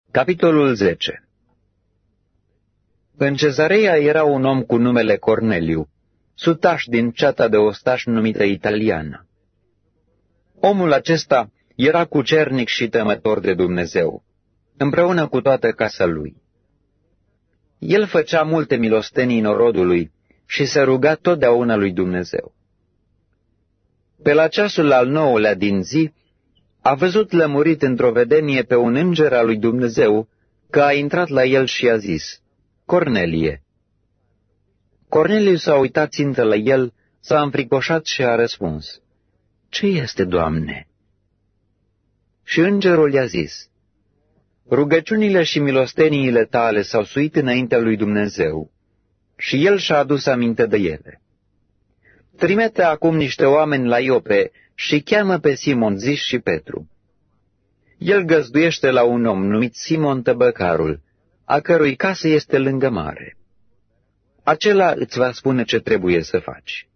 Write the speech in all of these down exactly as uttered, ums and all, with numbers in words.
Capitolul zece. În Cezarea era un om cu numele Corneliu, sutaș din ceata de ostași numită Italiană. Omul acesta era cucernic și temător de Dumnezeu, împreună cu toată casa lui. El făcea multe milostenii norodului și se ruga totdeauna lui Dumnezeu. Pe la ceasul al nouălea din zi, a văzut lămurit într-o vedenie pe un înger al lui Dumnezeu că a intrat la el și a zis: Cornelie. Corneliu s-a uitat țintă la el, s-a înfricoșat și a răspuns: Ce este, Doamne? Și îngerul i-a zis: Rugăciunile și milosteniile tale s-au suit înaintea lui Dumnezeu și el și-a adus aminte de ele. Trimite acum niște oameni la Iope și cheamă pe Simon, zis și Petru. El găzduiește la un om numit Simon Tăbăcarul, a cărui casă este lângă mare. Acela îți va spune ce trebuie să faci.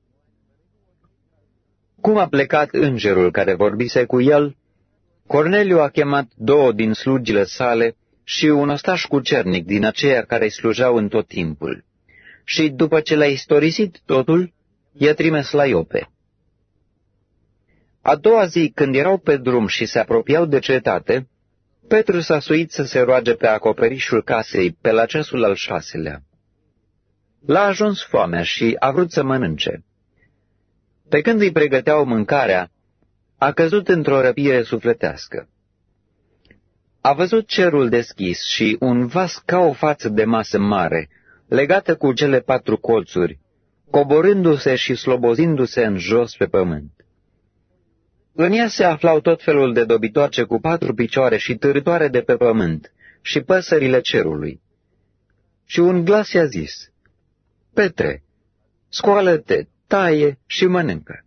Cum a plecat îngerul care vorbise cu el, Corneliu a chemat două din slugile sale și un ostaș cucernic din aceia care îi slujeau în tot timpul. Și după ce le-a istorisit totul, i-a trimis la Iope. A doua zi, când erau pe drum și se apropiau de cetate, Petru s-a suit să se roage pe acoperișul casei, pe la ceasul al șaselea. L-a ajuns foamea și a vrut să mănânce. Pe când îi pregăteau mâncarea, a căzut într-o răpire sufletească. A văzut cerul deschis și un vas ca o față de masă mare, legată cu cele patru colțuri, coborându-se și slobozindu-se în jos pe pământ. În ea se aflau tot felul de dobitoace cu patru picioare și târătoare de pe pământ și păsările cerului. Și un glas i-a zis: Petre, scoală-te, taie și mănâncă.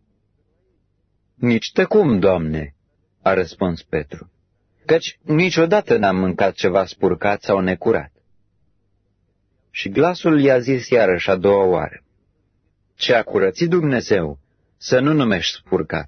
Nici de cum, Doamne, a răspuns Petru, căci niciodată n-am mâncat ceva spurcat sau necurat. Și glasul i-a zis iarăși a doua oară: Ce a curățit Dumnezeu, să nu numești spurcat.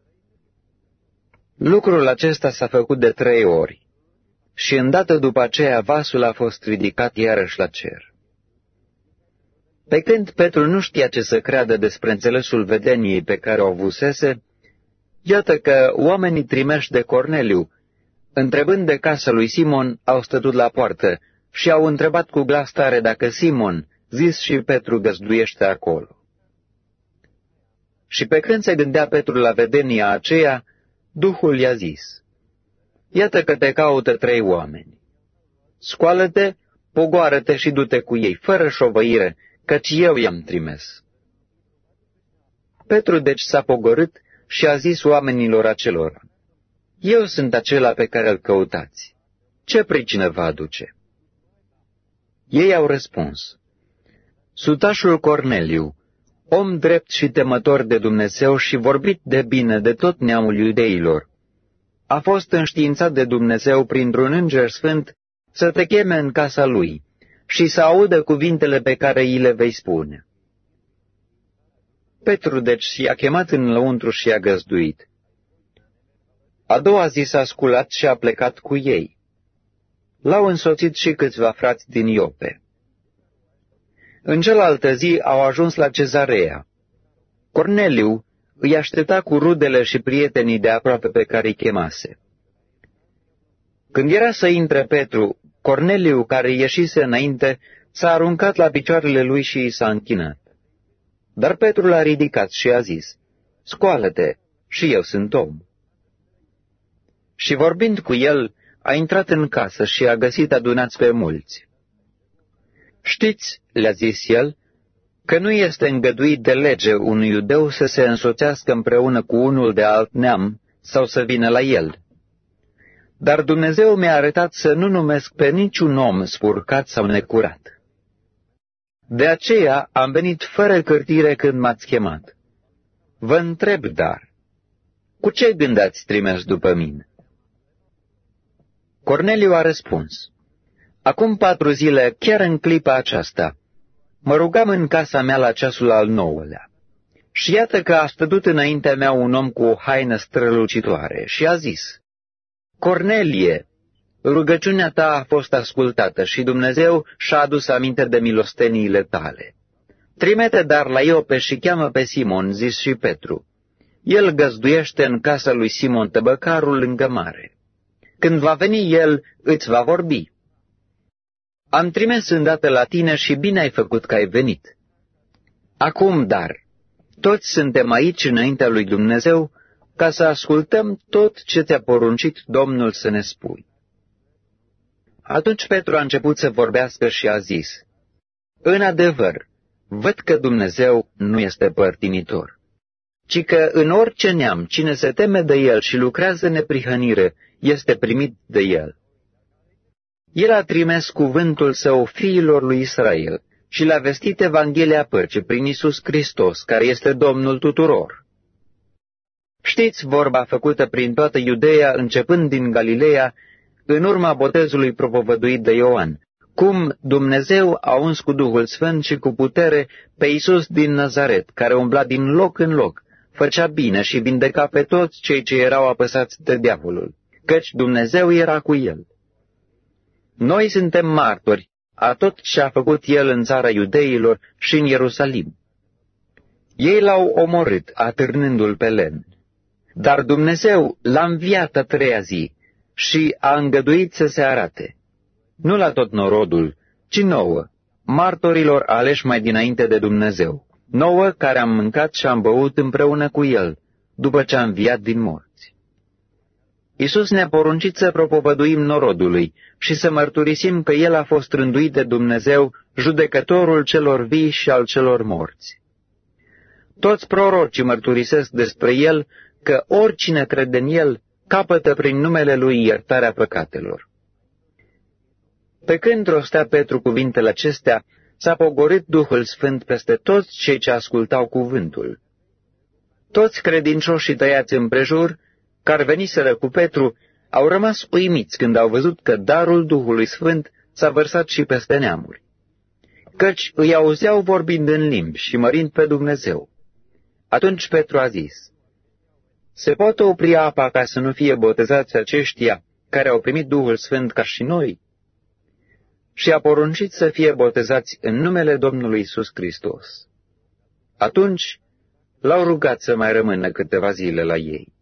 Lucrul acesta s-a făcut de trei ori și îndată după aceea vasul a fost ridicat iarăși la cer. Pe când Petru nu știa ce să creadă despre înțelesul vedeniei pe care o avusese, iată că oamenii trimeși de Corneliu, întrebând de casa lui Simon, au stătut la poartă și au întrebat cu glas tare dacă Simon, zis și Petru, găzduiește acolo. Și pe când se gândea Petru la vedenia aceea, Duhul i-a zis: Iată că te caută trei oameni. Scoală-te, pogoară-te și du-te cu ei, fără șovăire, căci eu i-am trimis. Petru deci s-a pogorât și a zis oamenilor acelora: Eu sunt acela pe care îl căutați. Ce pricină vă aduce? Ei au răspuns: Sutașul Corneliu, om drept și temător de Dumnezeu și vorbit de bine de tot neamul iudeilor, a fost înștiințat de Dumnezeu printr-un înger sfânt să te cheme în casa lui și să audă cuvintele pe care îi le vei spune. Petru deci i-a chemat în lăuntru și i-a găzduit. A doua zi s-a sculat și a plecat cu ei. L-au însoțit și câțiva frați din Iope. În cealaltă zi au ajuns la Cezarea. Corneliu îi aștepta cu rudele și prietenii de aproape pe care îi chemase. Când era să intre Petru, Corneliu, care ieșise înainte, s-a aruncat la picioarele lui și i s-a închinat. Dar Petru l-a ridicat și a zis: Scoală-te, și eu sunt om. Și vorbind cu el, a intrat în casă și a găsit adunați pe mulți. Știți, le-a zis el, că nu este îngăduit de lege unui iudeu să se însoțească împreună cu unul de alt neam sau să vină la el. Dar Dumnezeu mi-a arătat să nu numesc pe niciun om spurcat sau necurat. De aceea am venit fără cârtire când m-ați chemat. Vă întreb, dar, cu ce gând ați trimis după mine? Corneliu a răspuns: Acum patru zile, chiar în clipa aceasta, mă rugam în casa mea la ceasul al nouălea. Și iată că a stătut înaintea mea un om cu o haină strălucitoare și a zis: Cornelie, rugăciunea ta a fost ascultată și Dumnezeu și-a adus aminte de milosteniile tale. Trimite dar la Iope și cheamă pe Simon, zis și Petru. El găzduiește în casa lui Simon tăbăcarul lângă mare. Când va veni el, îți va vorbi. Am trimis îndată la tine și bine ai făcut că ai venit. Acum, dar, toți suntem aici înaintea lui Dumnezeu ca să ascultăm tot ce ți-a poruncit Domnul să ne spui. Atunci Petru a început să vorbească și a zis, în adevăr, văd că Dumnezeu nu este părtinitor, ci că în orice neam cine se teme de El și lucrează neprihănire este primit de El. El a trimis cuvântul său fiilor lui Israel și le-a vestit Evanghelia păcii prin Iisus Hristos, care este Domnul tuturor. Știți vorba făcută prin toată Iudeea, începând din Galileea, în urma botezului propovăduit de Ioan, cum Dumnezeu a uns cu Duhul Sfânt și cu putere pe Iisus din Nazaret, care umbla din loc în loc, făcea bine și vindeca pe toți cei ce erau apăsați de diavolul, căci Dumnezeu era cu el. Noi suntem martori a tot ce a făcut el în țara iudeilor și în Ierusalim. Ei l-au omorât, atârnându-l pe lemn. Dar Dumnezeu l-a înviat a treia zi și a îngăduit să se arate, nu la tot norodul, ci nouă, martorilor aleși mai dinainte de Dumnezeu, nouă care am mâncat și am băut împreună cu el, după ce a înviat din morți. Iisus ne-a poruncit să propovăduim norodului și să mărturisim că El a fost rânduit de Dumnezeu, judecătorul celor vii și al celor morți. Toți prorocii mărturisesc despre El că oricine crede în El capătă prin numele Lui iertarea păcatelor. Pe când rostea Petru cuvintele acestea, s-a pogorât Duhul Sfânt peste toți cei ce ascultau cuvântul. Toți credincioșii tăiați împrejur, care veniseră cu Petru, au rămas uimiți când au văzut că darul Duhului Sfânt s-a vărsat și peste neamuri, căci îi auzeau vorbind în limbi și mărind pe Dumnezeu. Atunci Petru a zis, se poate opri apa ca să nu fie botezați aceștia care au primit Duhul Sfânt ca și noi? Și a poruncit să fie botezați în numele Domnului Iisus Hristos. Atunci l-au rugat să mai rămână câteva zile la ei.